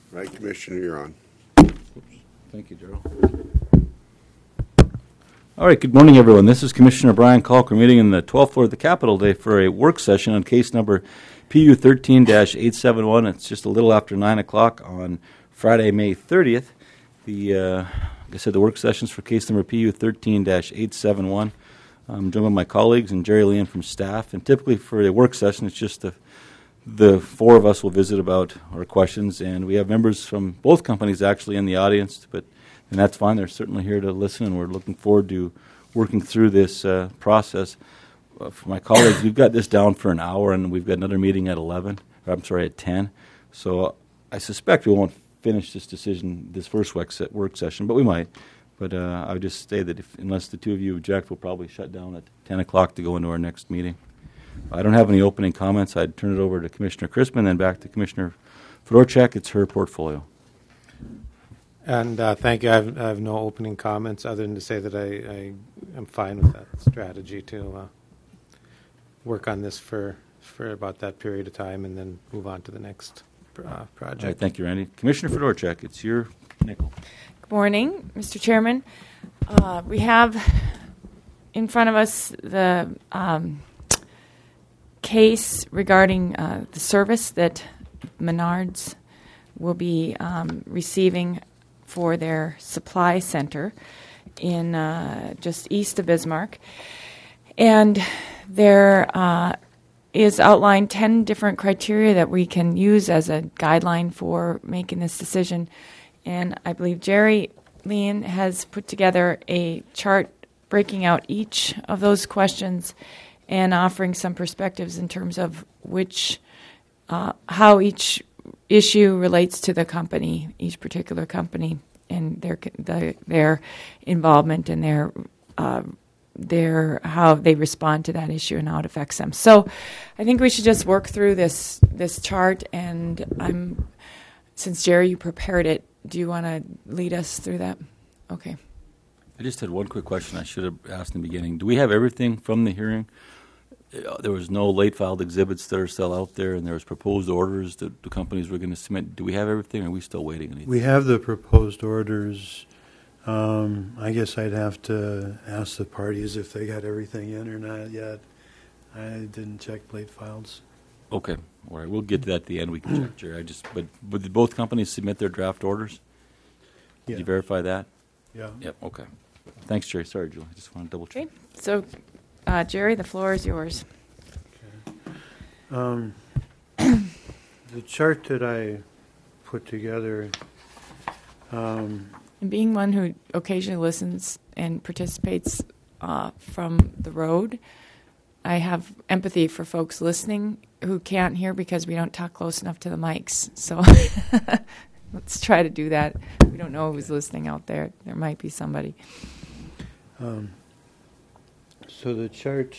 Right, Commissioner, you're on. Thank you, Gerald. All right, good morning, everyone. This is Commissioner Brian Kalk. We're meeting in the 12th floor of the Capitol today for a work session on case number PU 13-871. It's just a little after 9 o'clock on Friday, May 30th. Like I said, the work session's for case number PU 13-871. I'm joined by my colleagues and Jerry Leon from staff. And typically for a work session, it's just the four of us will visit about our questions. And we have members from both companies actually in the audience, and that's fine. They're certainly here to listen, and we're looking forward to working through this process. For my colleagues, we've got this down for an hour, and we've got another meeting at 10. So I suspect we won't finish this decision, this first work session, but we might. But I would just say that unless the two of you object, we'll probably shut down at 10 o'clock to go into our next meeting. I don't have any opening comments. I'd turn it over to Commissioner Crispin, then back to Commissioner Fedorchak. It's her portfolio. And thank you. I have no opening comments other than to say that I am fine with that strategy to work on this for about that period of time and then move on to the next project. All right, thank you, Randy. Commissioner Fedorchak, it's your nickel. Good morning, Mr. Chairman. We have in front of us the case regarding the service that Menards will be receiving for their supply center in just east of Bismarck. And there is outlined 10 different criteria that we can use as a guideline for making this decision. And I believe Jerry Leon has put together a chart breaking out each of those questions and offering some perspectives in terms of how each issue relates to the company, each particular company, and their involvement and their how they respond to that issue and how it affects them. So I think we should just work through this chart, and since Jerry, you prepared it, do you want to lead us through that? Okay. I just had one quick question I should have asked in the beginning. Do we have everything from the hearing? There was no late filed exhibits that are still out there, and there was proposed orders that the companies were going to submit. Do we have everything, or are we still waiting? Anything? We have the proposed orders. I guess I'd have to ask the parties if they got everything in or not yet. I didn't check late files. Okay. All right. We'll get to that at the end. We can check, Jerry. But did both companies submit their draft orders? Did you verify that? Yeah. Yep. Okay. Thanks, Jerry. Sorry, Julie. I just want to double check. Okay. So, Jerry, the floor is yours. Okay. The chart that I put together. And being one who occasionally listens and participates from the road, I have empathy for folks listening who can't hear because we don't talk close enough to the mics. So let's try to do that. We don't know who's listening out there. There might be somebody. So the chart,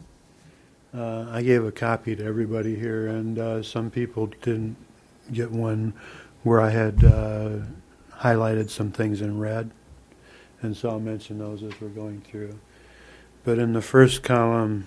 I gave a copy to everybody here, and some people didn't get one where I had highlighted some things in red, and so I'll mention those as we're going through. But in the first column,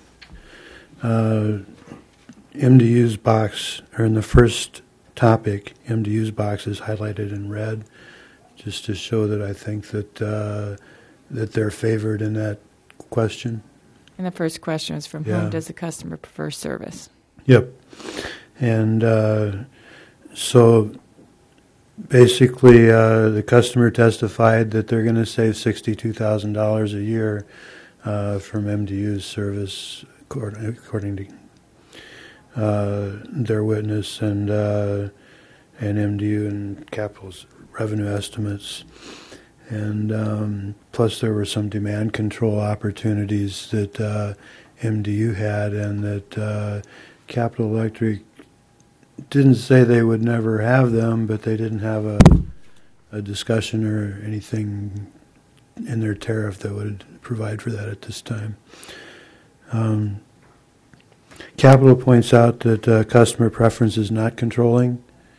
MDU's box, or in the first topic, MDU's box is highlighted in red, just to show that I think that they're favored in that question. And the first question is from whom does the customer prefer service? Yep. And so basically the customer testified that they're going to save $62,000 a year from MDU's service, according to their witness and MDU and Capital's revenue estimates. And plus there were some demand control opportunities that MDU had, and that Capital Electric didn't say they would never have them, but they didn't have a discussion or anything in their tariff that would provide for that at this time. Capital points out that customer preference is not controlling.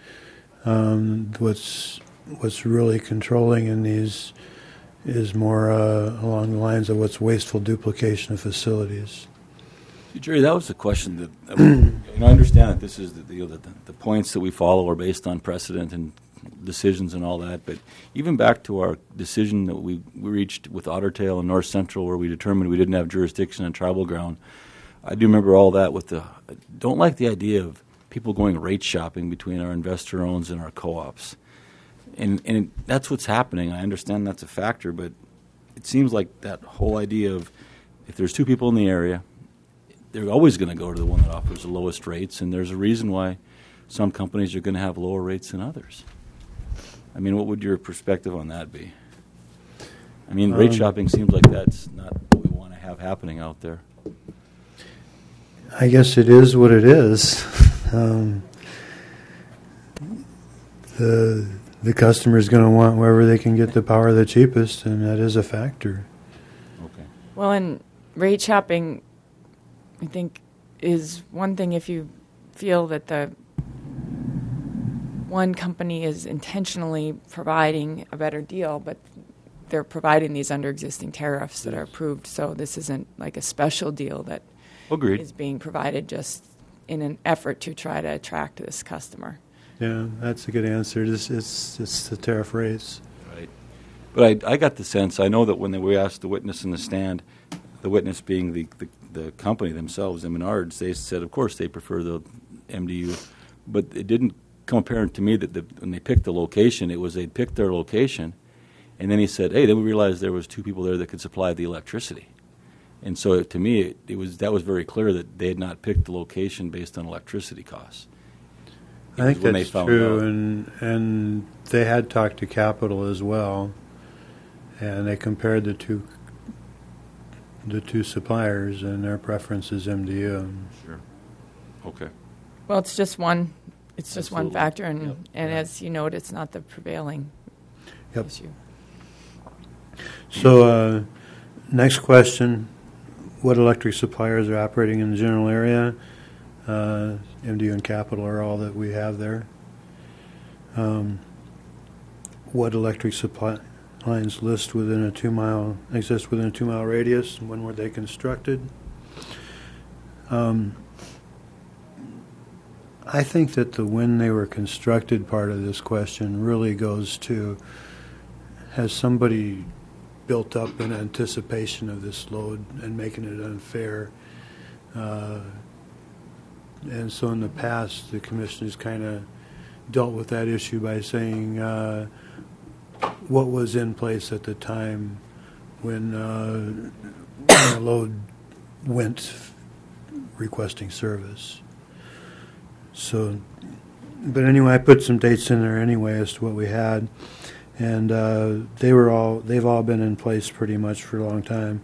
What's really controlling in these is more along the lines of what's wasteful duplication of facilities. Jerry, that was the question that I understand that this is the points that we follow are based on precedent and decisions and all that. But even back to our decision that we reached with Otter Tail and North Central, where we determined we didn't have jurisdiction on tribal ground, I do remember all that. Don't like the idea of people going rate shopping between our investor owns and our co-ops, and that's what's happening. I understand that's a factor, but it seems like that whole idea of if there's two people in the area, they're always going to go to the one that offers the lowest rates, and there's a reason why some companies are going to have lower rates than others. I mean, what would your perspective on that be? I mean, rate shopping seems like that's not what we want to have happening out there. I guess it is what it is. The customer is going to want wherever they can get the power the cheapest, and that is a factor. Okay. Well, and rate shopping, I think, is one thing if you feel that the one company is intentionally providing a better deal, but they're providing these under existing tariffs that are approved. So this isn't like a special deal that Agreed. is being provided just in an effort to try to attract this customer. Yeah, that's a good answer. It's the tariff rates. Right. But I got the sense, I know that when we asked the witness in the stand, the witness being the company themselves, the Menards, they said, of course, they prefer the MDU. But it didn't come apparent to me that when they picked the location, it was they'd picked their location, and then he said, hey, then we realized there was two people there that could supply the electricity. And so to me, that was very clear that they had not picked the location based on electricity costs. I think that's true, and they had talked to Capital as well, and they compared the two suppliers, and their preference is MDU. Sure. Okay. Well, it's just one. It's just Absolutely. one factor, and, Yep. and as you note, it's not the prevailing Yep. issue. So, next question: what electric suppliers are operating in the general area? MDU and Capital are all that we have there. What electric supply lines exist within a 2 mile radius, and when were they constructed? I think that the when they were constructed part of this question really goes to, has somebody built up in anticipation of this load and making it unfair? And so in the past, the commissioners kind of dealt with that issue by saying what was in place at the time when the load went requesting service. So, but anyway, I put some dates in there anyway as to what we had, and they've all been in place pretty much for a long time.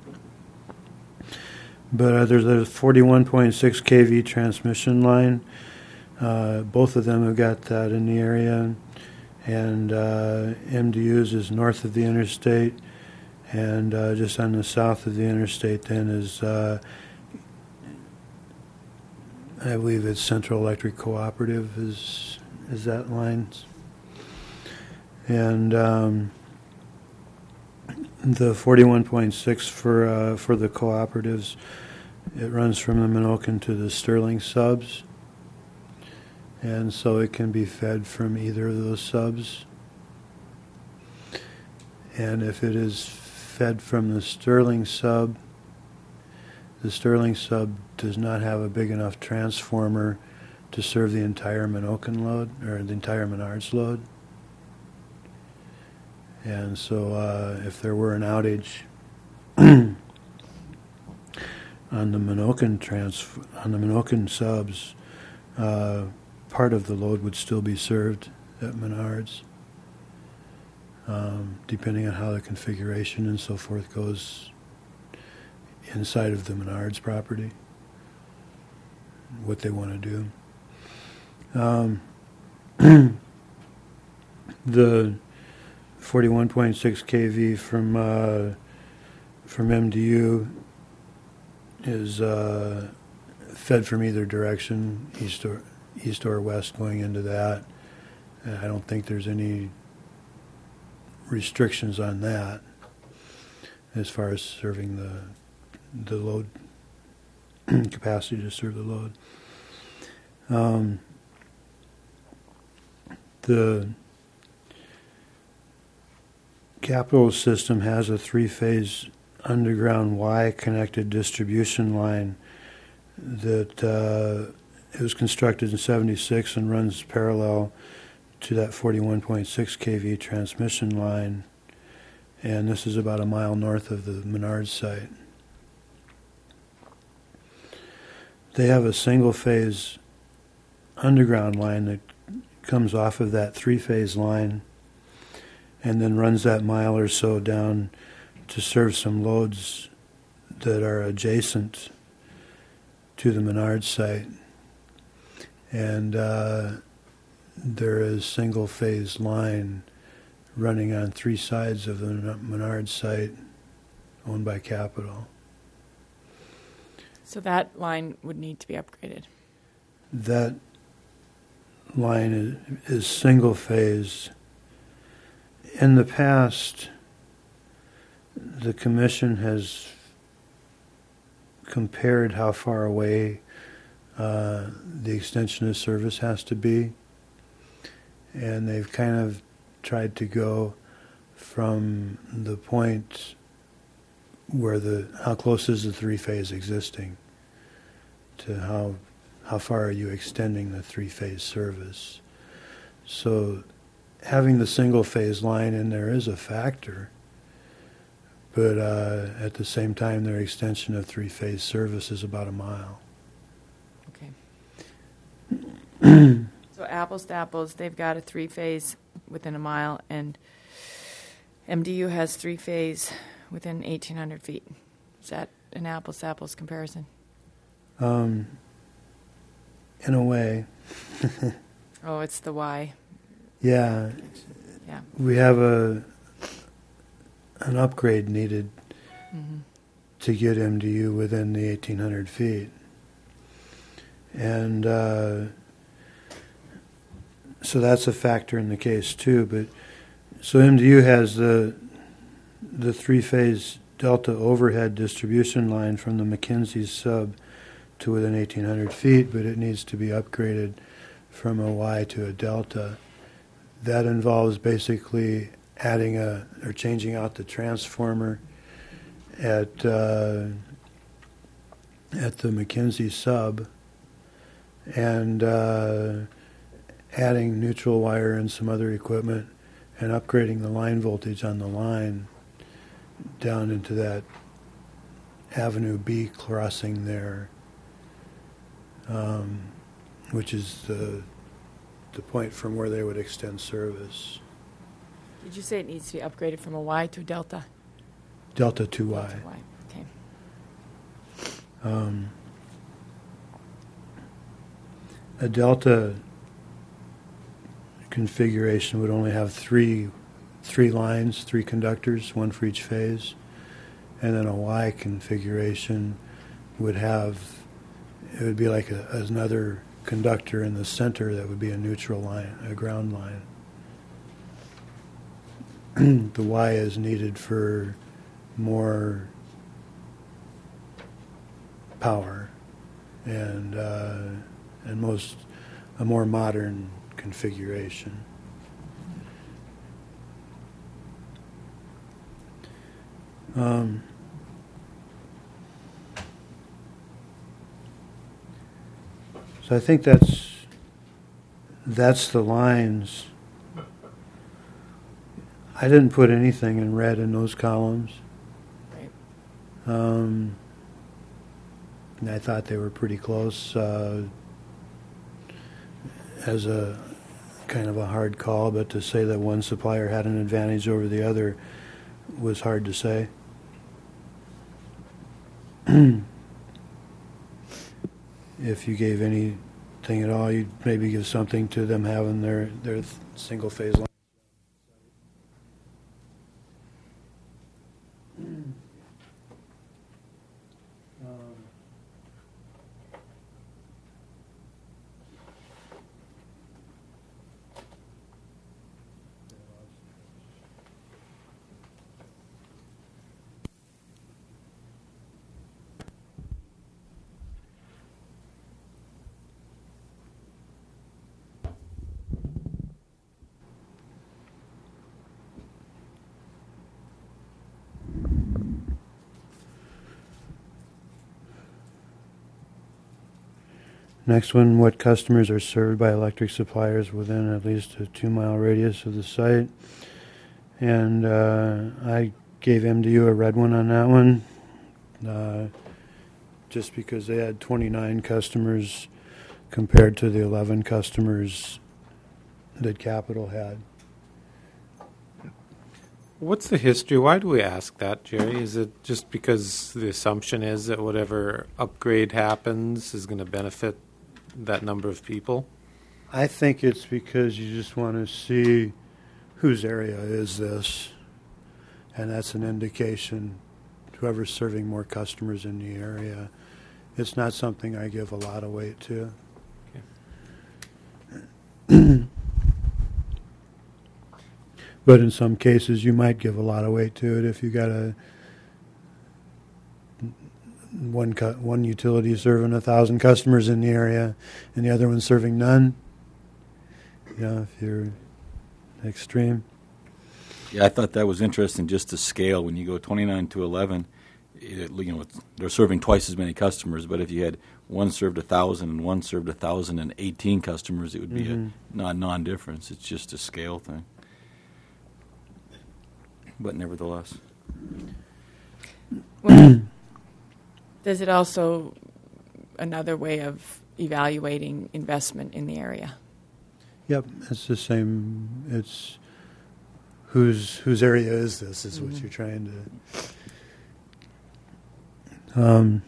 But there's a 41.6 kV transmission line. Both of them have got that in the area. And MDU's is north of the interstate. And just on the south of the interstate then is, I believe it's Central Electric Cooperative is that line. And the 41.6 for the cooperatives, it runs from the Menoken to the Sterling subs, and so it can be fed from either of those subs. And if it is fed from the Sterling sub does not have a big enough transformer to serve the entire Menoken load, or the entire Menards load. And so if there were an outage on the Menoken subs, part of the load would still be served at Menards, depending on how the configuration and so forth goes inside of the Menards property, what they want to do. The 41.6 kV from MDU is fed from either direction, east or west, going into that. And I don't think there's any restrictions on that as far as serving the load capacity to serve the load. The Capital system has a three-phase underground Y-connected distribution line that it was constructed in '76 and runs parallel to that 41.6 kV transmission line. And this is about a mile north of the Menards site. They have a single-phase underground line that comes off of that three-phase line and then runs that mile or so down to serve some loads that are adjacent to the Menards site. And there is single-phase line running on three sides of the Menards site owned by Capital. So that line would need to be upgraded. That line is single-phase. In the past, the Commission has compared how far away the extension of service has to be, and they've kind of tried to go from the point where how close is the three-phase existing to how far are you extending the three-phase service. So having the single-phase line in there is a factor, but at the same time their extension of three-phase service is about a mile. Okay. So apples to apples, they've got a three-phase within a mile, and MDU has three-phase within 1,800 feet. Is that an apples to apples comparison? In a way. Oh, it's the Y. Yeah. Yeah. We have an upgrade needed to get MDU within the 1,800 feet. And so that's a factor in the case too. But so MDU has the three-phase delta overhead distribution line from the McKinsey sub to within 1,800 feet, but it needs to be upgraded from a Y to a delta. That involves basically adding or changing out the transformer at the McKinsey sub, and adding neutral wire and some other equipment, and upgrading the line voltage on the line down into that Avenue B crossing there, which is the point from where they would extend service. Did you say it needs to be upgraded from a Y to a delta? Delta 2Y. Delta Y. Okay. A delta configuration would only have three lines, three conductors, one for each phase, and then a Y configuration would be like another conductor in the center that would be a neutral line, a ground line. The Y is needed for more power and a more modern configuration. So I think that's the lines. I didn't put anything in red in those columns. Right. And I thought they were pretty close as a kind of a hard call, but to say that one supplier had an advantage over the other was hard to say. If you gave anything at all, you'd maybe give something to them having their single phase line. Next one, what customers are served by electric suppliers within at least a 2-mile radius of the site? And I gave MDU a red one on that one, just because they had 29 customers compared to the 11 customers that Capital had. What's the history? Why do we ask that, Jerry? Is it just because the assumption is that whatever upgrade happens is going to benefit that number of people? I think it's because you just want to see whose area is this, and that's an indication whoever's serving more customers in the area. It's not something I give a lot of weight to. Okay. But in some cases, you might give a lot of weight to it if you got one utility serving 1,000 customers in the area, and the other one serving none. You know, if you're extreme. Yeah, I thought that was interesting, just the scale. When you go 29 to 11, they're serving twice as many customers. But if you had one served 1,000 and one served 1,018 customers, it would be a non-difference. It's just a scale thing. But nevertheless. Well, does it also another way of evaluating investment in the area? Yep, it's the same. It's whose area is this? Is what you're trying to.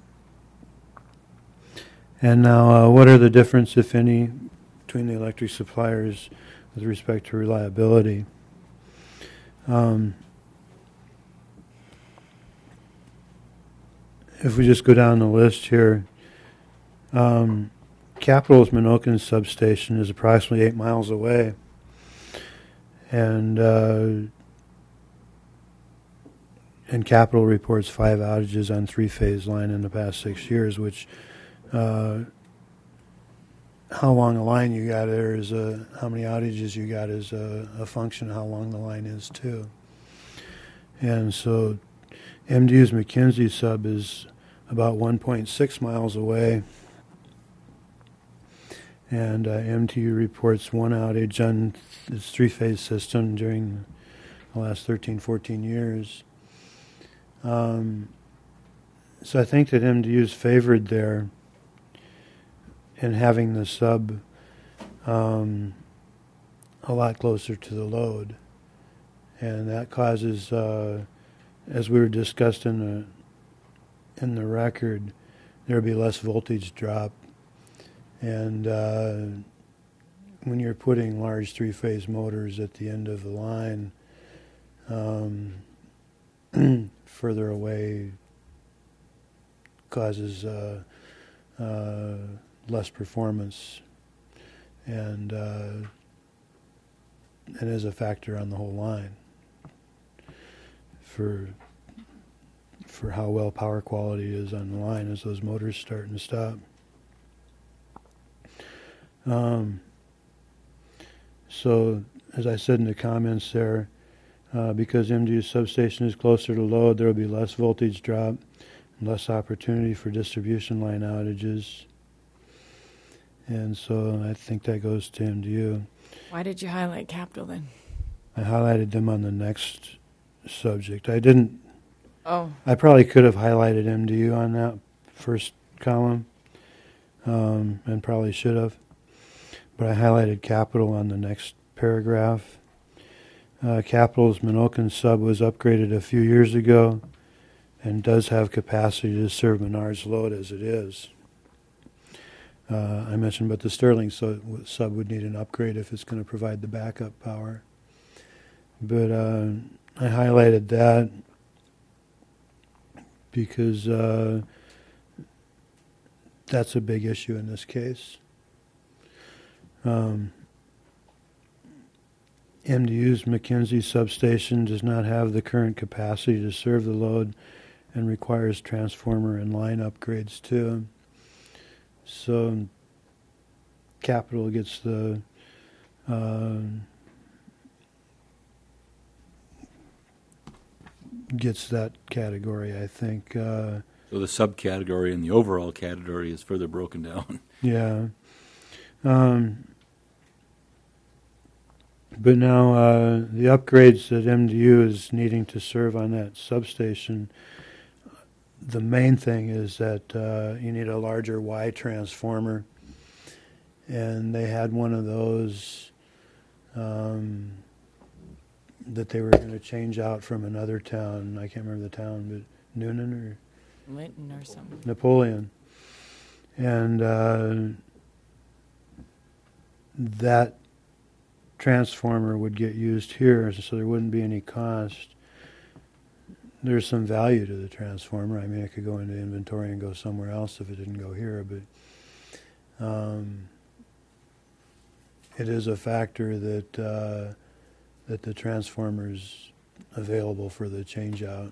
And now, what are the difference, if any, between the electric suppliers with respect to reliability? If we just go down the list here, Capital's Menoken substation is approximately 8 miles away, and Capital reports 5 outages on 3-phase line in the past 6 years, which how long a line you got there is how many outages you got is a function of how long the line is too. And so MDU's McKenzie sub is about 1.6 miles away, and MTU reports 1 outage on its 3-phase system during the last 13, 14 years. So I think that MDU is favored there in having the sub a lot closer to the load. And that causes, as we were discussed in the record, there'll be less voltage drop. And when you're putting large 3-phase motors at the end of the line, further away causes less performance, and is a factor on the whole line for how well power quality is on the line as those motors start and stop. So, as I said in the comments there, because MDU's substation is closer to load, there will be less voltage drop and less opportunity for distribution line outages. And so I think that goes to MDU. Why did you highlight Capital then? I highlighted them on the next subject. I didn't. Oh. I probably could have highlighted MDU on that first column, and probably should have. But I highlighted Capital on the next paragraph. Capital's Menoken sub was upgraded a few years ago and does have capacity to serve Menard's load as it is. I mentioned, but the Sterling sub would need an upgrade if it's going to provide the backup power. But I highlighted that because that's a big issue in this case. MDU's McKenzie substation does not have the current capacity to serve the load and requires transformer and line upgrades too. So Capital gets the gets that category, I think. So the subcategory and the overall category is further broken down. Yeah. But now the upgrades that MDU is needing to serve on that substation, the main thing is that you need a larger Y transformer. And they had one of those that they were going to change out from another town. I can't remember the town, but Noonan or Linton or something. Napoleon. And that transformer would get used here, so there wouldn't be any cost. There's some value to the transformer. I mean, it could go into inventory and go somewhere else if it didn't go here, but it is a factor that that the transformer's available for the change out.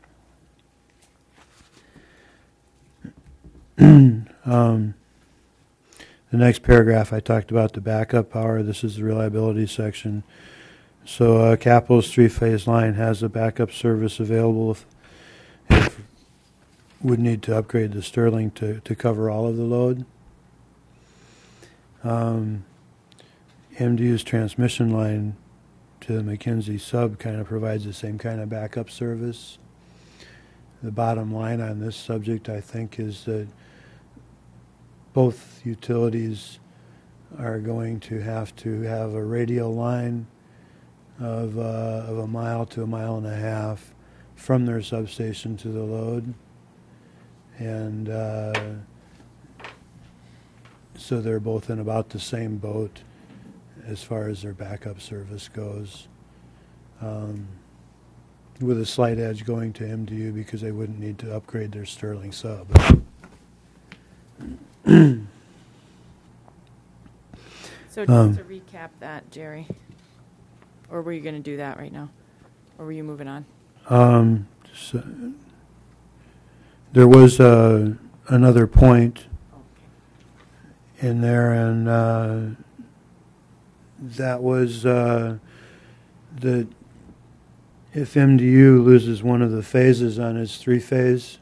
The next paragraph, I talked about the backup power. This is the reliability section. So Capital's three-phase line has a backup service available if would need to upgrade the Sterling to cover all of the load. MDU's transmission line to the McKinsey sub kind of provides the same kind of backup service. The bottom line on this subject, I think, is that both utilities are going to have a radial line of a mile to a mile and a half from their substation to the load. And so they're both in about the same boat as far as their backup service goes, with a slight edge going to MDU because they wouldn't need to upgrade their Sterling sub. So just to recap that, Jerry, or were you going to do that right now? Or were you moving on? So there was another point in there, and that was that if MDU loses one of the phases on its three-phase,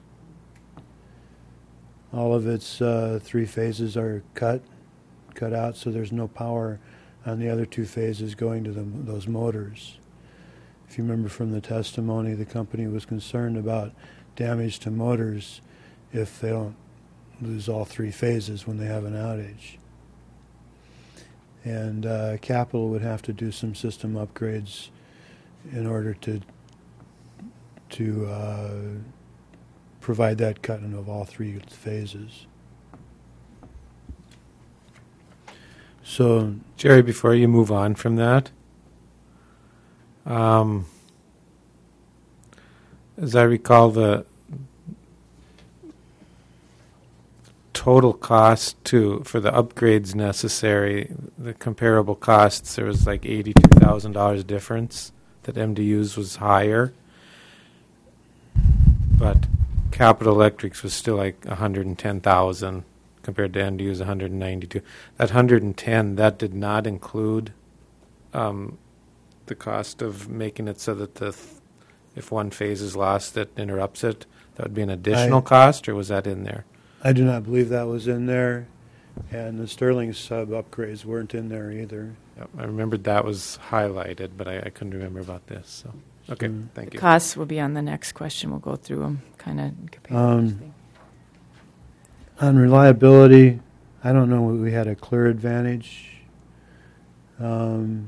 all of its three phases are cut out, so there's no power on the other two phases going to those motors. If you remember from the testimony, the company was concerned about damage to motors if they don't lose all three phases when they have an outage. And Capital would have to do some system upgrades in order to provide that cutting of all three phases. So, Jerry, before you move on from that, as I recall, the total cost for the upgrades necessary, the comparable costs, there was like $82,000 difference. That MDU's was higher, but Capital Electric's was still like $110,000 compared to MDU's $192,000. That $110,000, that did not include the cost of making it so that if one phase is lost, that interrupts it. That would be an additional cost, or was that in there? I do not believe that was in there, and the Sterling sub upgrades weren't in there either. Yep, I remembered that was highlighted, but I couldn't remember about this. So, okay, thank The you. costs will be on the next question. We'll go through them, kind of compare. On reliability, I don't know we had a clear advantage. Well,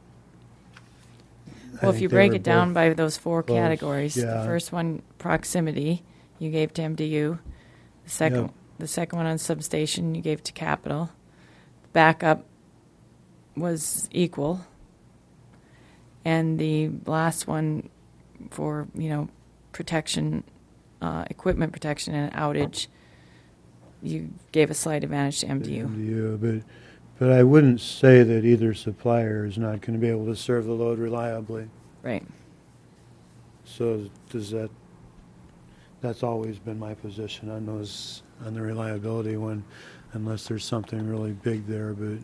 if you break it down by those four close, categories, yeah. the first one, proximity, you gave to MDU. The second one on substation, you gave to Capital. Backup was equal. And the last one for, protection, equipment protection and outage, you gave a slight advantage to MDU. But I wouldn't say that either supplier is not going to be able to serve the load reliably. Right. So that's always been my position on the reliability one, unless there's something really big there, but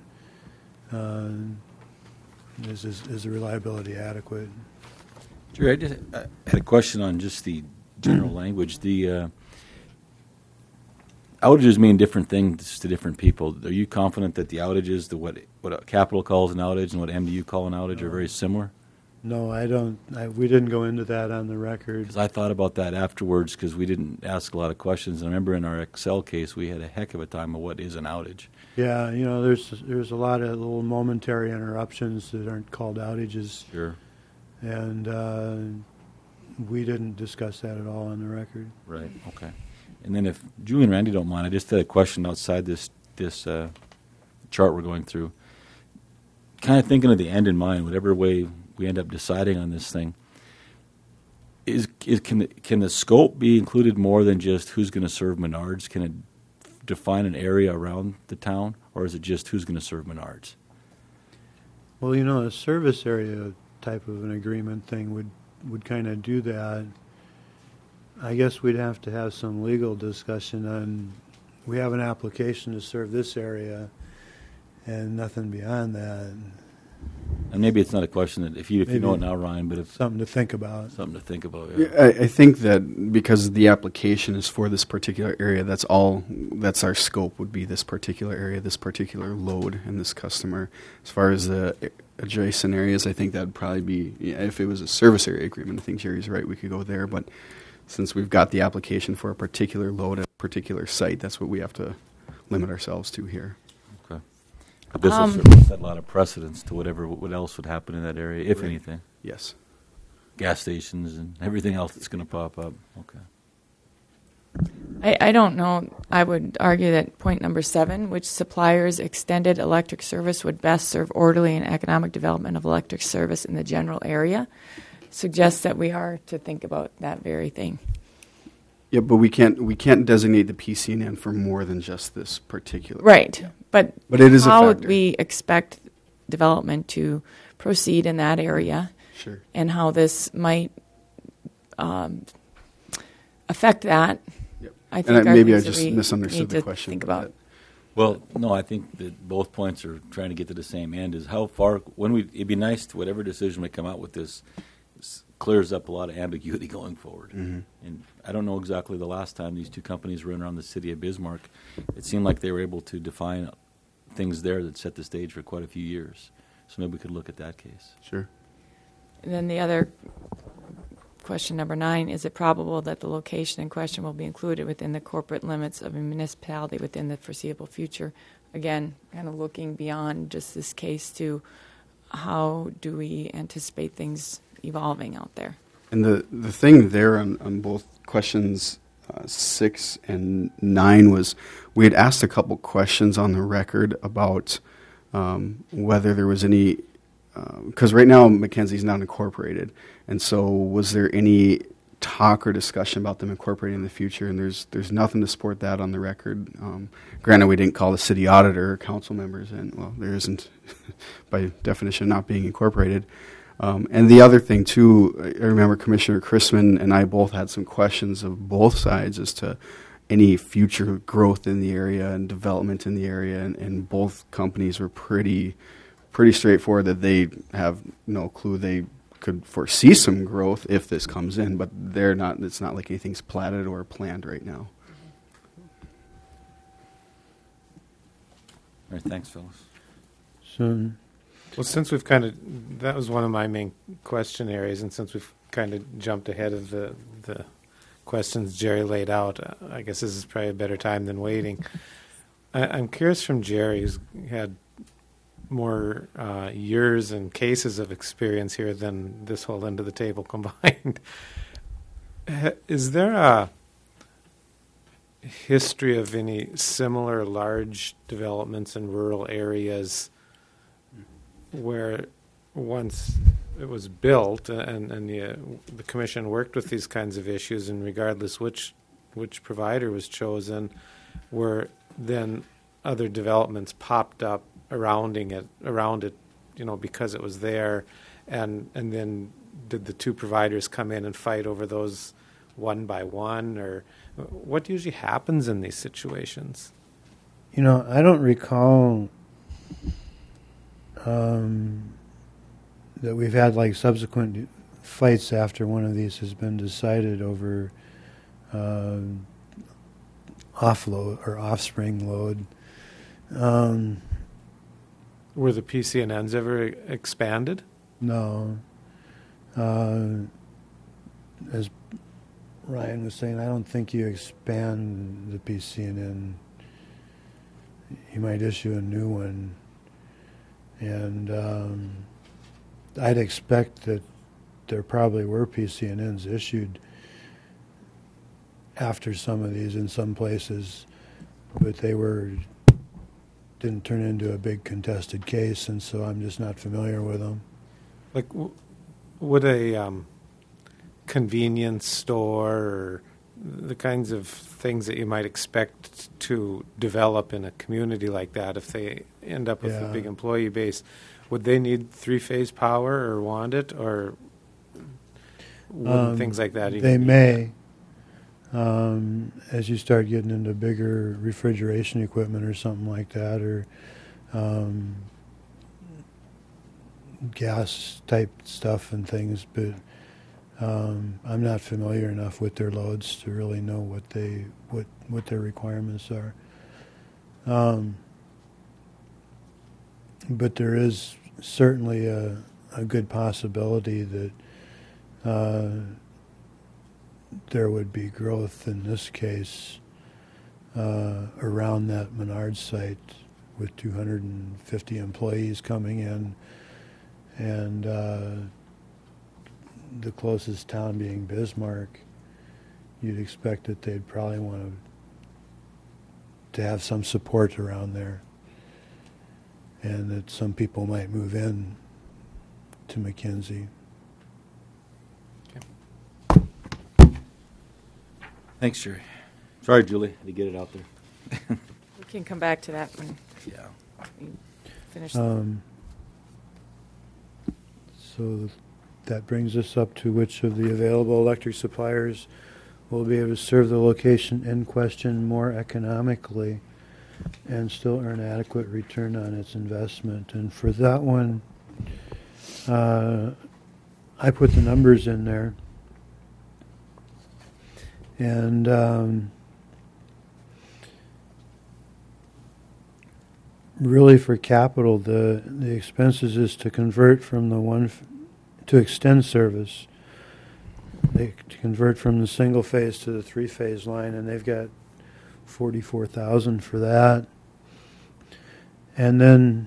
is the reliability adequate? Jerry, I had a question on just the general language. outages mean different things to different people. Are you confident that the outages, what Capital calls an outage and what MDU call an outage, are very similar? No, I don't. We didn't go into that on the record. Because I thought about that afterwards because we didn't ask a lot of questions. And I remember in our Excel case, we had a heck of a time of what is an outage. Yeah, there's a lot of little momentary interruptions that aren't called outages. Sure. And we didn't discuss that at all on the record. Right. Okay. And then if Julie and Randy don't mind, I just had a question outside this chart we're going through. Kind of thinking of the end in mind, whatever way we end up deciding on this thing. Can the scope be included more than just who's going to serve Menards? Can it define an area around the town, or is it just who's going to serve Menards? Well, a service area type of an agreement thing would kind of do that. I guess we'd have to have some legal discussion on, we have an application to serve this area and nothing beyond that. And maybe it's not a question that if you know it now, Ryan, but if something to think about. Something to think about. Yeah. I think that because the application is for this particular area, that's our scope would be this particular area, this particular load, and this customer. As far as the adjacent areas, I think that'd probably be, if it was a service area agreement, I think Jerry's right, we could go there. But since we've got the application for a particular load at a particular site, that's what we have to limit ourselves to here. This will certainly set a lot of precedence to what else would happen in that area, if anything. Yes. Gas stations and everything else that's going to pop up. Okay. I don't know. I would argue that point number 7, which suppliers extended electric service would best serve orderly and economic development of electric service in the general area, suggests that we are to think about that very thing. Yeah, but we can't designate the PCN for more than just this particular. Right, yeah. but it is how a would factor. we expect development to proceed in that area? Sure. And how this might affect that? Yep. I think maybe I things that just we misunderstood need the to question. Think about. Well, no, I think that both points are trying to get to the same end. Is how far it'd be nice to whatever decision we come out with this clears up a lot of ambiguity going forward. Mm-hmm. And I don't know exactly the last time these two companies ran around the city of Bismarck. It seemed like they were able to define things there that set the stage for quite a few years. So maybe we could look at that case. Sure. And then the other question, number 9, is it probable that the location in question will be included within the corporate limits of a municipality within the foreseeable future? Again, kind of looking beyond just this case to how do we anticipate things evolving out there? And the thing there on both questions 6 and 9 was we had asked a couple questions on the record about whether there was any, because right now Mackenzie's not incorporated, and so was there any talk or discussion about them incorporating in the future? And there's nothing to support that on the record. Granted, we didn't call the city auditor or council members, and well, there isn't by definition not being incorporated. And the other thing, too, I remember Commissioner Chrisman and I both had some questions of both sides as to any future growth in the area and development in the area, and both companies were pretty straightforward that they have no clue. They could foresee some growth if this comes in, but they're not. It's not like anything's platted or planned right now. All right, thanks, Phyllis. So, Well, since we've that was one of my main question areas, and since we've kind of jumped ahead of the questions Jerry laid out, I guess this is probably a better time than waiting. I'm curious from Jerry, who's had more years and cases of experience here than this whole end of the table combined. Is there a history of any similar large developments in rural areas where once it was built and the commission worked with these kinds of issues, and regardless which provider was chosen, where then other developments popped up around it, because it was there, and then did the two providers come in and fight over those one by one, or what usually happens in these situations? I don't recall that we've had subsequent fights after one of these has been decided over offload or offspring load. Were the PCNNs ever expanded? No. As Ryan was saying, I don't think you expand the PCNN. You might issue a new one. And I'd expect that there probably were PCNNs issued after some of these in some places, but they didn't turn into a big contested case, and so I'm just not familiar with them. Like, would a convenience store or the kinds of things that you might expect to develop in a community like that, if they end up with a big employee base, would they need three-phase power or want it, or wouldn't things like that even They may. As you start getting into bigger refrigeration equipment or something like that, or gas type stuff and things, but I'm not familiar enough with their loads to really know what their requirements are. But there is certainly a good possibility that there would be growth in this case around that Menards site with 250 employees coming in, and the closest town being Bismarck. You'd expect that they'd probably want to have some support around there, and that some people might move in to McKenzie. Thanks, Jerry. Sorry, Julie, had to get it out there. We can come back to that when Yeah. we finish. So that brings us up to which of the available electric suppliers will be able to serve the location in question more economically and still earn adequate return on its investment. And for that one, I put the numbers in there. And really for capital, the expenses is to convert from to extend service. They convert from the single phase to the three-phase line, and they've got $44,000 for that. And then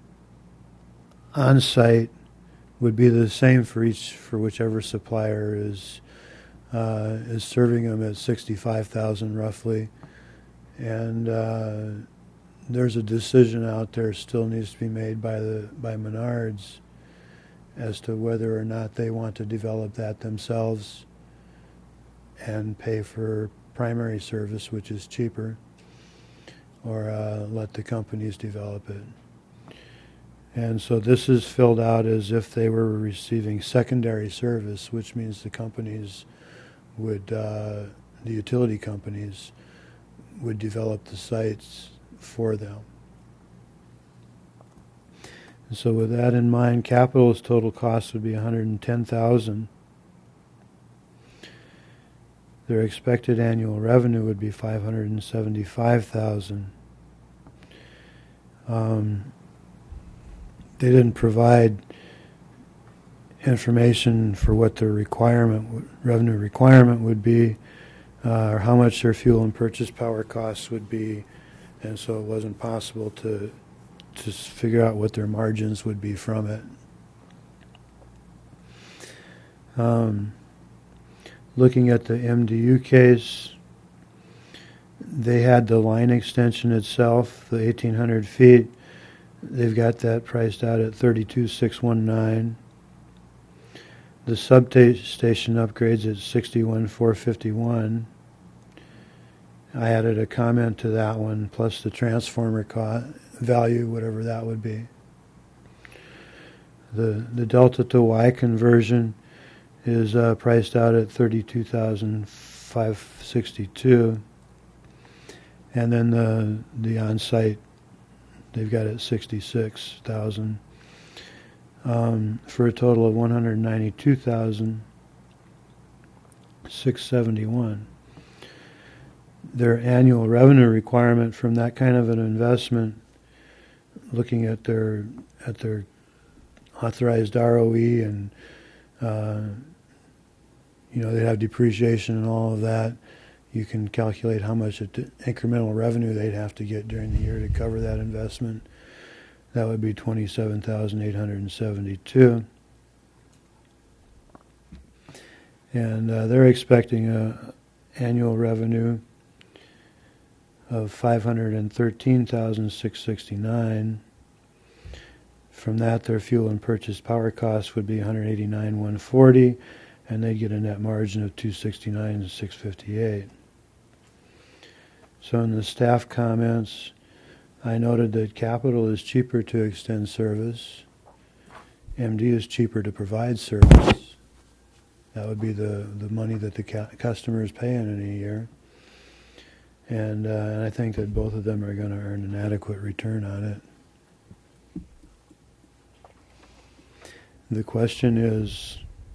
on-site would be the same for whichever supplier is serving them at $65,000 roughly, and there's a decision out there still needs to be made by Menards as to whether or not they want to develop that themselves and pay for primary service, which is cheaper, or let the companies develop it. And so this is filled out as if they were receiving secondary service, which means the companies the utility companies would develop the sites for them. And so with that in mind, capital's total cost would be $110,000. Their expected annual revenue would be $575,000. They didn't provide information for what their revenue requirement would be, or how much their fuel and purchase power costs would be, and so it wasn't possible to figure out what their margins would be from it. Looking at the MDU case, they had the line extension itself, the 1,800 feet. They've got that priced out at $32,619. The substation upgrades at $61,451. I added a comment to that one, plus the transformer value, whatever that would be. The delta to Y conversion is priced out at $32,562, and then the on-site they've got it at $66,000. For a total of $192,671. their annual revenue requirement from that kind of an investment, looking at their authorized ROE and they'd have depreciation and all of that. You can calculate how much incremental revenue they'd have to get during the year to cover that investment. That would be $27,872. And they're expecting a annual revenue of $513,669. From that, their fuel and purchase power costs would be $189,140, and they'd get a net margin of $269,658. So in the staff comments, I noted that capital is cheaper to extend service. MD is cheaper to provide service. That would be the money that the customer is paying in a year. And I think that both of them are going to earn an adequate return on it. The question is,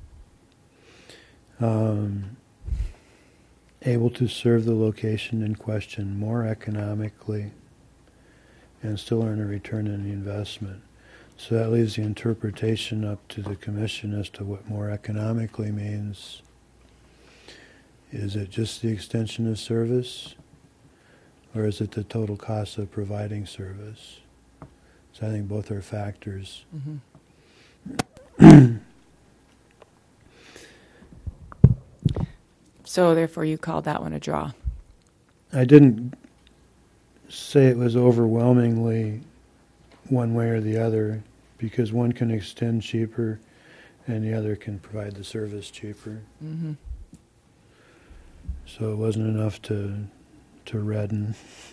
able to serve the location in question more economically and still earn a return on the investment. So that leaves the interpretation up to the commission as to what more economically means. Is it just the extension of service, or is it the total cost of providing service? So I think both are factors. Mm-hmm. So therefore you called that one a draw. I didn't say it was overwhelmingly one way or the other, because one can extend cheaper and the other can provide the service cheaper. Mm-hmm. So it wasn't enough to redden.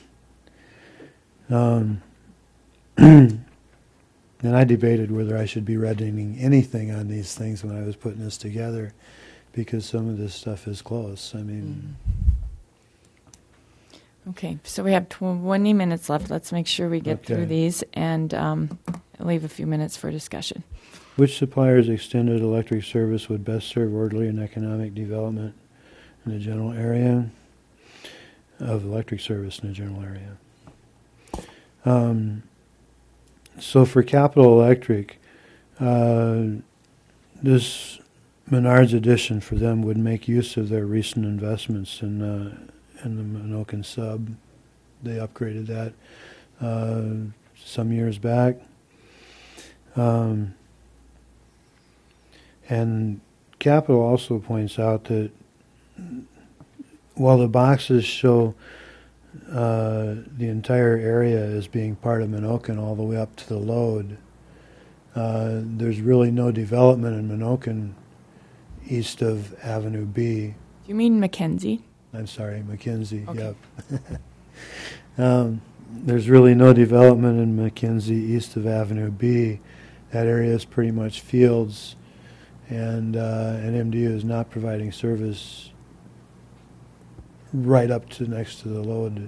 And I debated whether I should be reddening anything on these things when I was putting this together, because some of this stuff is close. I mean... Okay, so we have 20 minutes left. Let's make sure we get through these and leave a few minutes for discussion. Which supplier's extended electric service would best serve orderly and economic development in the general area of electric service in the general area? So for Capital Electric, this Menards addition for them would make use of their recent investments in the Menoken sub. They upgraded that some years back. And Capital also points out that while the boxes show the entire area as being part of Menoken all the way up to the load, there's really no development in Menoken east of Avenue B. Do you mean Mackenzie? I'm sorry, McKenzie, Okay. Yep. There's really no development in McKenzie east of Avenue B. That area is pretty much fields, and MDU is not providing service right up to next to the load,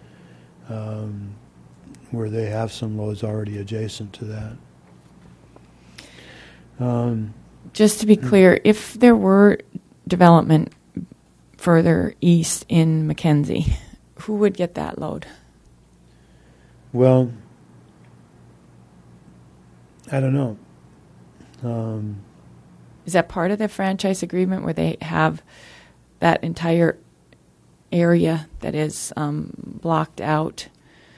where they have some loads already adjacent to that. Just to be clear, if there were development further east in Mackenzie, who would get that load? Well, I don't know. Is that part of the franchise agreement where they have that entire area that is blocked out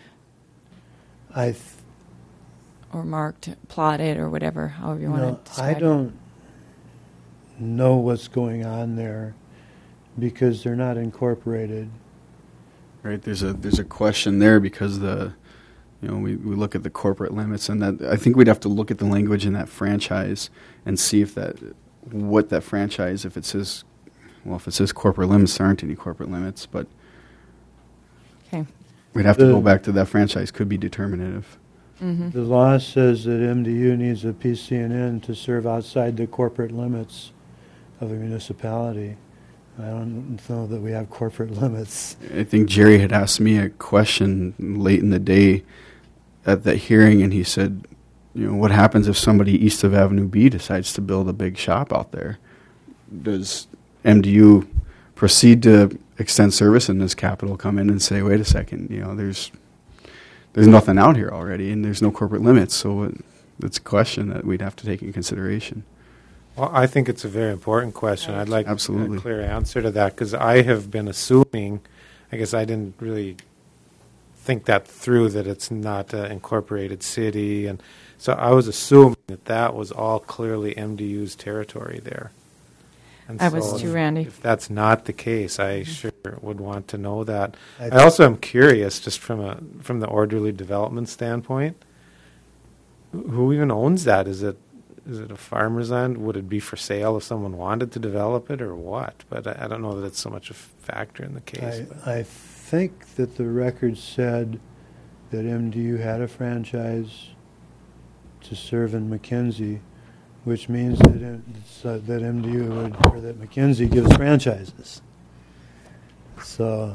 or marked, plotted, or whatever, however you want to describe I don't know what's going on there because they're not incorporated. Right, there's a question there because we look at the corporate limits, and that I think we'd have to look at the language in that franchise and see if what that franchise, if it says corporate limits, there aren't any corporate limits, but Okay. we'd have to go back to that franchise could be determinative. Mm-hmm. The law says that MDU needs a PCN to serve outside the corporate limits of a municipality. I don't know that we have corporate limits. I think Jerry had asked me a question late in the day at that hearing, and he said, what happens if somebody east of Avenue B decides to build a big shop out there? Does MDU proceed to extend service, and does Capital come in and say, wait a second, there's nothing out here already, and there's no corporate limits, so it's a question that we'd have to take in consideration. Well, I think it's a very important question. I'd like Absolutely. a clear answer to that, because I have been assuming, I guess I didn't really think that through, that it's not an incorporated city, and so I was assuming that was all clearly MDU's territory there. And I was too, Randy. If that's not the case, I sure would want to know that. I I also am curious, just from the orderly development standpoint, who even owns that? Is it a farmer's land? Would it be for sale if someone wanted to develop it, or what? But I don't know that it's so much a factor in the case. I think that the record said that MDU had a franchise to serve in McKenzie, which means that that MDU would, or that McKenzie gives franchises. So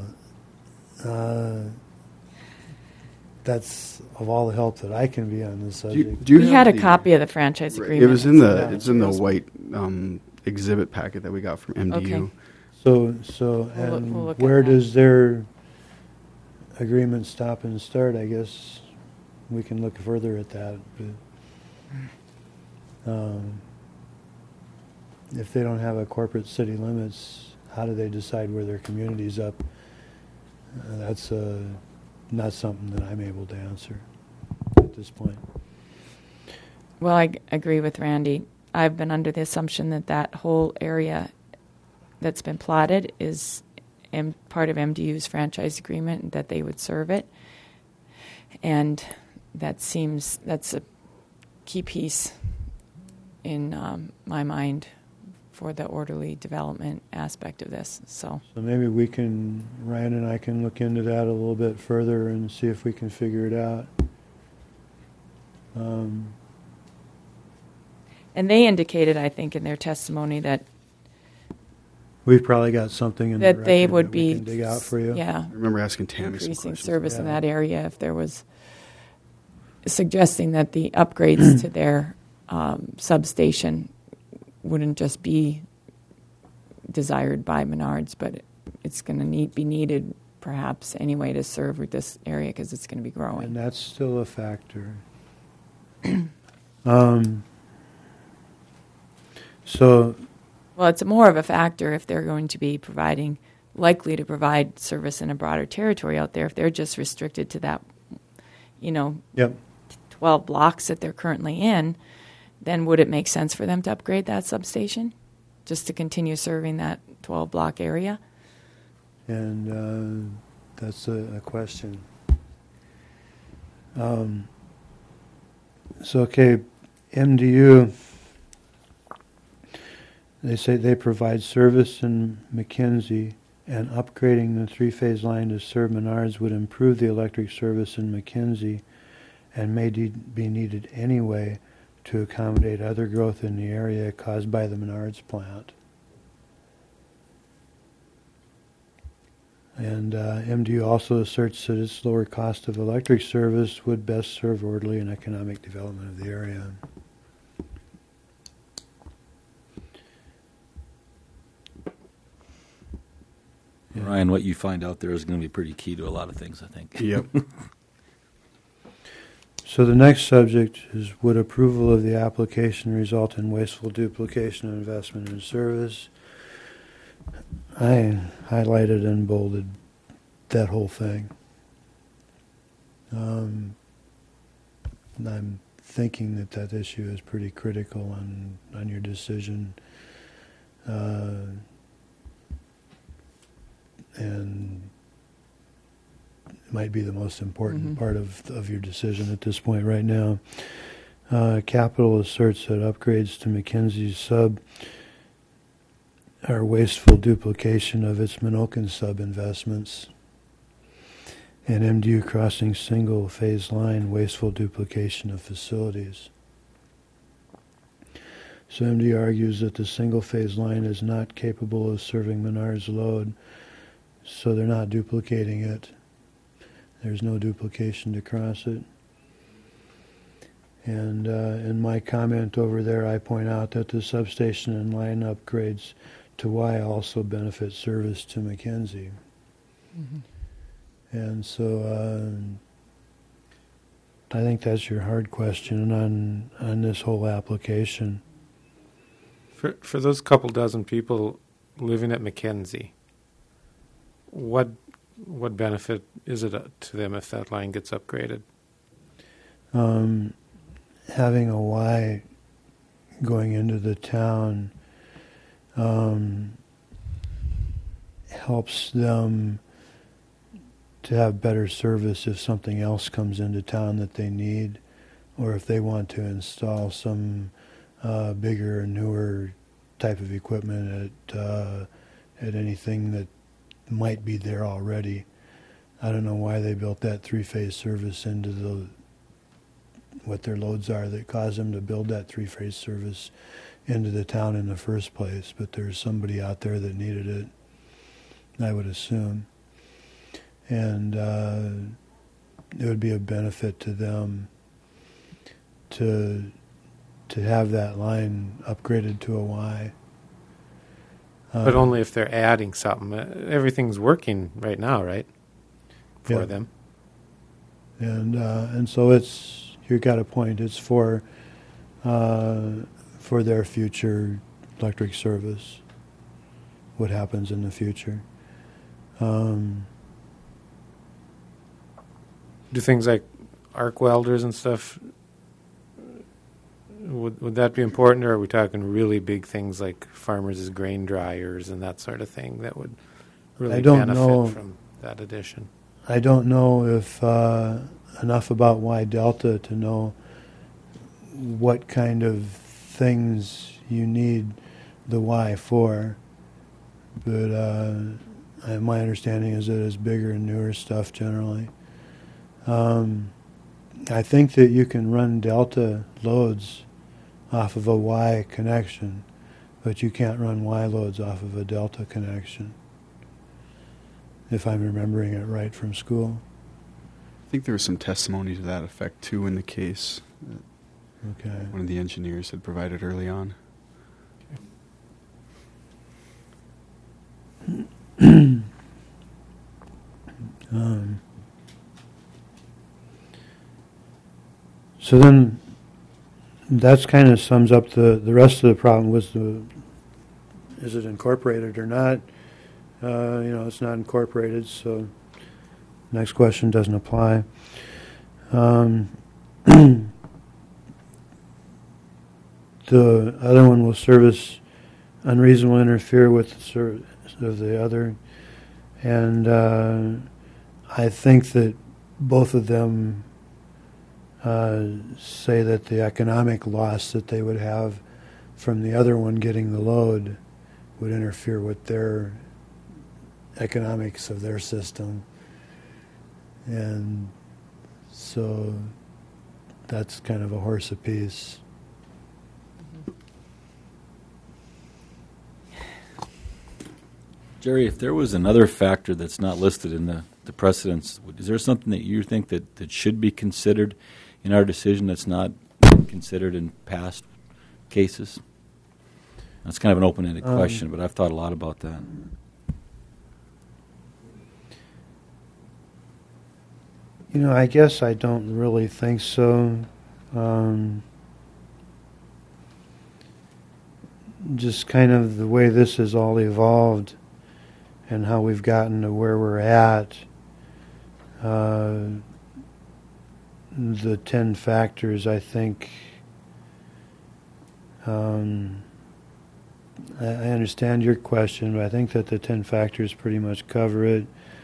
that's of all the help that I can be on this subject. We had a copy of the franchise agreement. It was in Yeah. it's in the white exhibit packet that we got from MDU. Okay. So We'll and look at where that. does their agreement stop and start? I guess we can look further at that. But if they don't have a corporate city limits, how do they decide where their community's up? That's not something that I'm able to answer at this point. Well, I agree with Randy. I've been under the assumption that that whole area that's been plotted is part of MDU's franchise agreement, and that they would serve it. And that's a key piece in my mind for the orderly development aspect of this. So Maybe Ryan and I can look into that a little bit further and see if we can figure it out. and they indicated, I think, in their testimony that We've probably got something in the that they record would that be we can dig out for you. Yeah, I remember asking Tammy some increasing questions. service in Yeah. that area if there was suggesting that the upgrades to their substation wouldn't just be desired by Menards, but it's going to be needed perhaps anyway to serve this area because it's going to be growing. And that's still a factor. So Well, it's more of a factor if they're going to be likely to provide service in a broader territory out there. If they're just restricted to that, yep. 12 blocks that they're currently in, then would it make sense for them to upgrade that substation just to continue serving that 12-block area? And that's a question. Okay, MDU, they say they provide service in McKenzie, and upgrading the three-phase line to serve Menards would improve the electric service in McKenzie and may be needed anyway to accommodate other growth in the area caused by the Menards plant. And MDU also asserts that its lower cost of electric service would best serve orderly and economic development of the area. Ryan, what you find out there is going to be pretty key to a lot of things, I think. Yep. So the next subject is, would approval of the application result in wasteful duplication of investment and service? I highlighted and bolded that whole thing. I'm thinking that issue is pretty critical on your decision. And it might be the most important part of your decision at this point right now. Capital asserts that upgrades to McKenzie's sub are wasteful duplication of its Minokan sub investments, and MDU Crossing single phase line wasteful duplication of facilities. So MDU argues that the single phase line is not capable of serving Menards load, so they're not duplicating it. There's no duplication to cross it. And in my comment over there, I point out that the substation and line upgrades to Y also benefit service to Mackenzie? And so I think that's your hard question on this whole application. For those couple dozen people living at Mackenzie, what benefit is it to them if that line gets upgraded? Having a Y going into the town helps them to have better service if something else comes into town that they need, or if they want to install some bigger, newer type of equipment at anything that might be there already. I don't know why they built that three-phase service into what their loads are that caused them to build that three-phase service into the town in the first place, but there's somebody out there that needed it, I would assume. And it would be a benefit to them to have that line upgraded to a Y. But only if they're adding something. Everything's working right now, right? For them. And so it's, you got a point. It's for their future electric service. What happens in the future? Do things like arc welders and stuff, would that be important, or are we talking really big things like farmers' grain dryers and that sort of thing that would really benefit from that addition? I don't know if enough about Y Delta to know what kind of things you need the Y for, but my understanding is that it's bigger and newer stuff generally. I think that you can run Delta loads off of a Y connection, but you can't run Y loads off of a Delta connection, if I'm remembering it right from school. I think there was some testimony to that effect, too, in the case that one of the engineers had provided early on. So then that's kind of sums up the rest of the problem was is it incorporated or not? It's not incorporated, so next question doesn't apply. The other one will service unreasonable interfere with the service of the other, and I think that both of them say that the economic loss that they would have from the other one getting the load would interfere with their economics of their system. And so that's kind of a horse apiece. Jerry, if there was another factor that's not listed in the precedents, is there something that you think that should be considered in our decision that's not considered in past cases? That's kind of an open-ended question, but I've thought a lot about that. I guess I don't really think so. Just kind of the way this has all evolved and how we've gotten to where we're at, the 10 factors, I think, I understand your question, but I think that the 10 factors pretty much cover it.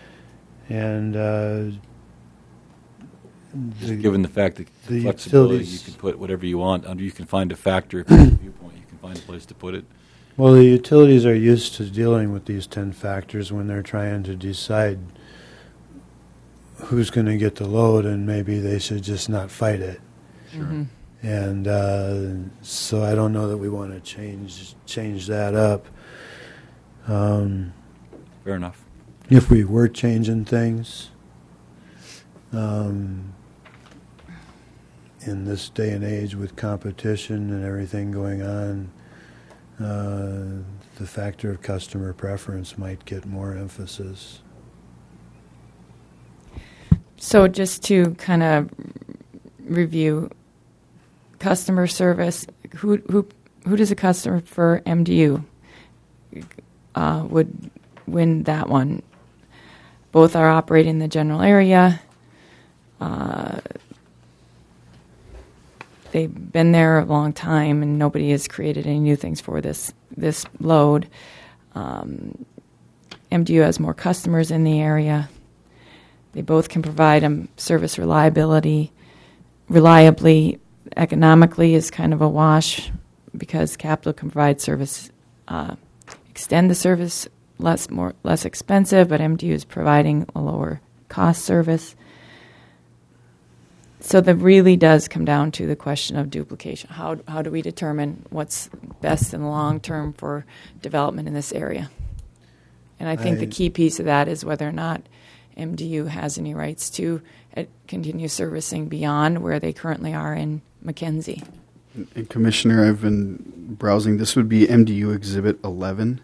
And given the fact that the flexibility, you can put whatever you want under. You can find a factor from your viewpoint. You can find a place to put it. Well, the utilities are used to dealing with these 10 factors when they're trying to decide who's going to get the load, and maybe they should just not fight it. Sure. Mm-hmm. And so I don't know that we want to change that up. Fair enough. If we were changing things, in this day and age with competition and everything going on, the the factor of customer preference might get more emphasis. So just to kind of review, customer service, who does a customer for MDU would win that one? Both are operating in the general area. They've been there a long time, and nobody has created any new things for this load. MDU has more customers in the area. They both can provide service reliably. Economically is kind of a wash because Capital can provide service, extend the service less expensive, but MDU is providing a lower cost service. So that really does come down to the question of duplication. How do we determine what's best in the long term for development in this area? And I think the key piece of that is whether or not MDU has any rights to continue servicing beyond where they currently are in Mackenzie. And Commissioner, I've been browsing. This would be MDU Exhibit 11.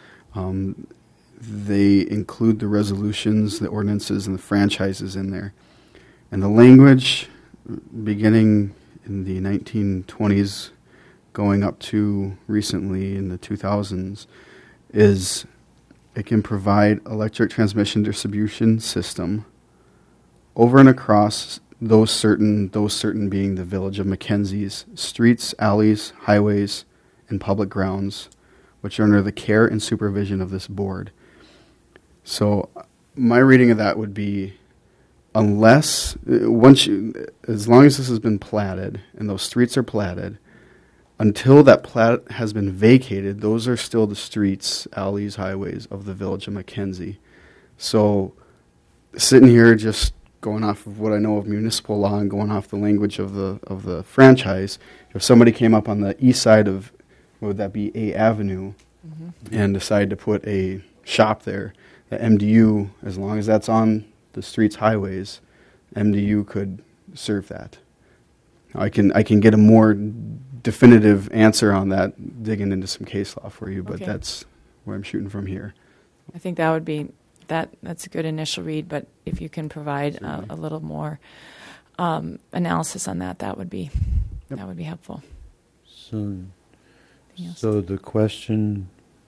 They include the resolutions, the ordinances, and the franchises in there. And the language, beginning in the 1920s, going up to recently in the 2000s, is it can provide electric transmission distribution system over and across those certain being the village of Mackenzie's streets, alleys, highways, and public grounds, which are under the care and supervision of this board. So my reading of that would be, as long as this has been platted and those streets are platted, until that plat has been vacated, those are still the streets, alleys, highways of the village of Mackenzie. So sitting here just going off of what I know of municipal law and going off the language of the franchise, if somebody came up on the east side of, what would that be, A Avenue, and decided to put a shop there, the MDU, as long as that's on the streets, highways, MDU could serve that. I can get a more definitive answer on that, digging into some case law for you, but Okay. That's where I'm shooting from here. I think that would be that's a good initial read, but if you can provide a little more analysis on that, that would be helpful. So Yes. So the question,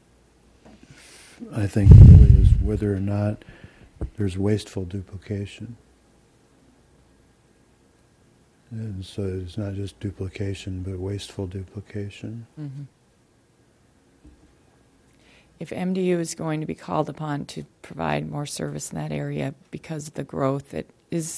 I think, really is whether or not there's wasteful duplication. And so it's not just duplication, but wasteful duplication. Mm-hmm. If MDU is going to be called upon to provide more service in that area because of the growth, I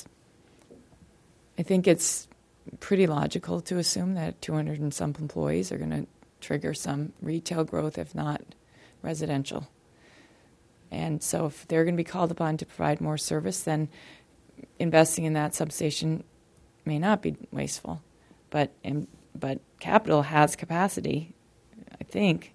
think it's pretty logical to assume that 200 and some employees are going to trigger some retail growth, if not residential. And so if they're going to be called upon to provide more service, then investing in that substation may not be wasteful. But Capital has capacity, I think,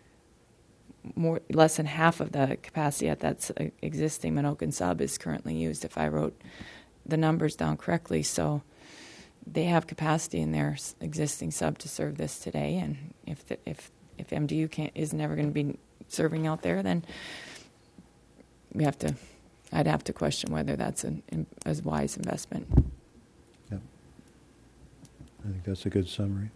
less than half of the capacity at that existing Minokan sub is currently used, if I wrote the numbers down correctly. So they have capacity in their existing sub to serve this today, and if MDU is never going to be serving out there, then I'd have to question whether that's a wise investment. Yep. I think that's a good summary.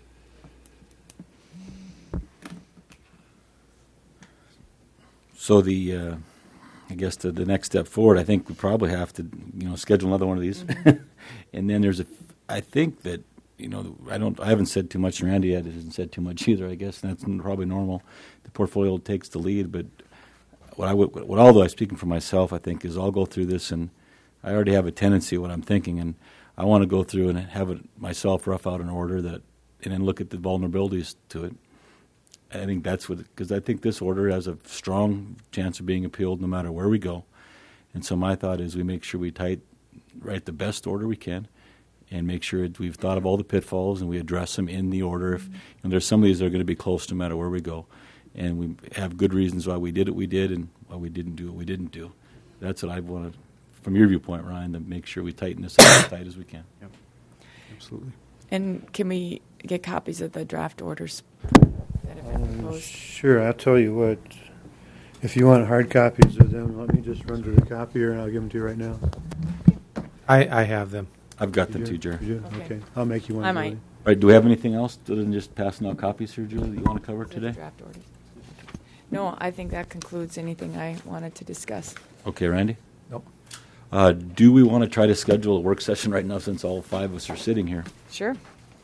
So I guess the next step forward, I think we probably have to, schedule another one of these, and then I think that, I haven't said too much. Randy hasn't said too much either. I guess that's probably normal. The portfolio takes the lead, but although I'm speaking for myself, I think is I'll go through this, and I already have a tendency of what I'm thinking, and I want to go through and have it myself rough out an order and then look at the vulnerabilities to it. I think that's because I think this order has a strong chance of being appealed no matter where we go. And so my thought is we make sure we write the best order we can and make sure we've thought of all the pitfalls and we address them in the order. If there's some of these that are going to be close no matter where we go. And we have good reasons why we did what we did and why we didn't do what we didn't do. That's what I wanted, from your viewpoint, Ryan, to make sure we tighten this up as tight as we can. Yep. Absolutely. And can we get copies of the draft orders that have proposed? Sure, I'll tell you what. If you want hard copies of them, let me just run to the copier and I'll give them to you right now. I have them. I've got You them do? too, Jerry. You do? Okay. Okay. I'll make you one. I might. Julie. All right, do we have anything else other than just passing out copies here, Julie, that you want to cover today? Draft orders. No, I think that concludes anything I wanted to discuss. Okay, Randy? Nope. Do we want to try to schedule a work session right now since all five of us are sitting here? Sure.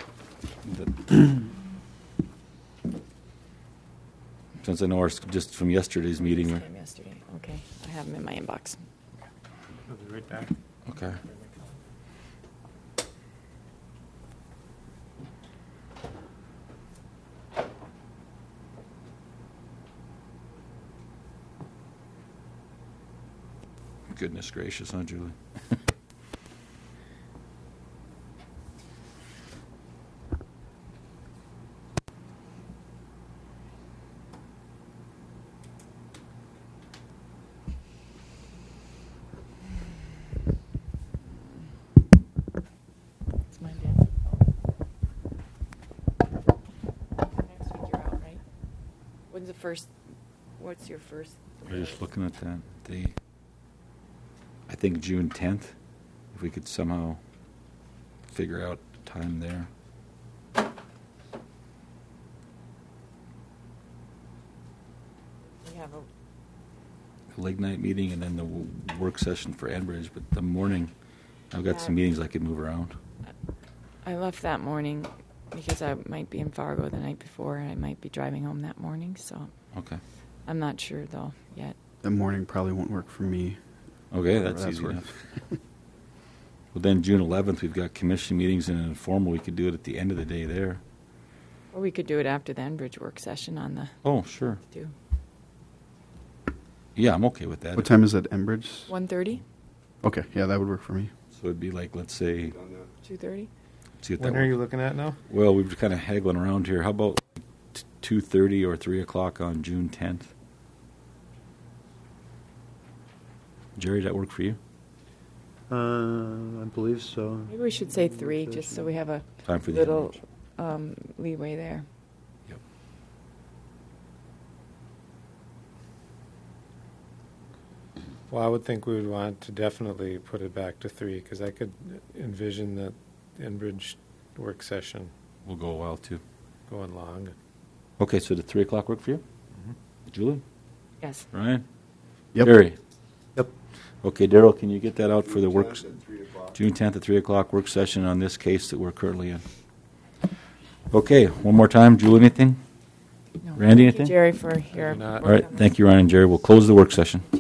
Since I know ours just from yesterday's meeting. Came yesterday. Okay, I have them in my inbox. I'll be right back. Okay. Goodness gracious, huh, Julie? It's Monday. Next week you're out, right? When's the first? What's your first? We're just looking at that. I think June 10th, if we could somehow figure out time there. We have a The Lignite meeting and then the work session for Enbridge, but the morning, I've got some meetings I could move around. I left that morning because I might be in Fargo the night before, and I might be driving home that morning, so Okay. I'm not sure, though, yet. The morning probably won't work for me. Okay, that's That's easy work. enough. Well, then June 11th, we've got commission meetings and an informal. We could do it at the end of the day there. Or we could do it after the Enbridge work session on the, Oh, sure. do. Yeah, I'm okay with that. What time is it, Enbridge? 1:30? Okay, yeah, that would work for me. So it'd be like, let's say, 2:30? see if When that are works. you looking at now? Well, we're kind of haggling around here. How about 2:30 or 3 o'clock on June 10th? Jerry, does that work for you? I believe so. Maybe we should say 3, just so we have a Time for the little Enbridge. leeway there. Yep. Well, I would think we would want to definitely put it back to 3, because I could envision that Enbridge work session We'll go a while too. going long. Okay, so the 3 o'clock work for you? Julie? Yes. Ryan? Yep. Jerry? Yep. Okay, Daryl, can you get that out for the work? June 10th at 3 o'clock work session on this case that we're currently in. Okay, one more time. Julie, anything? No. Randy, Thank you, anything? Jerry, for your Maybe not. All right, thank you, Ryan and Jerry. We'll close the work session.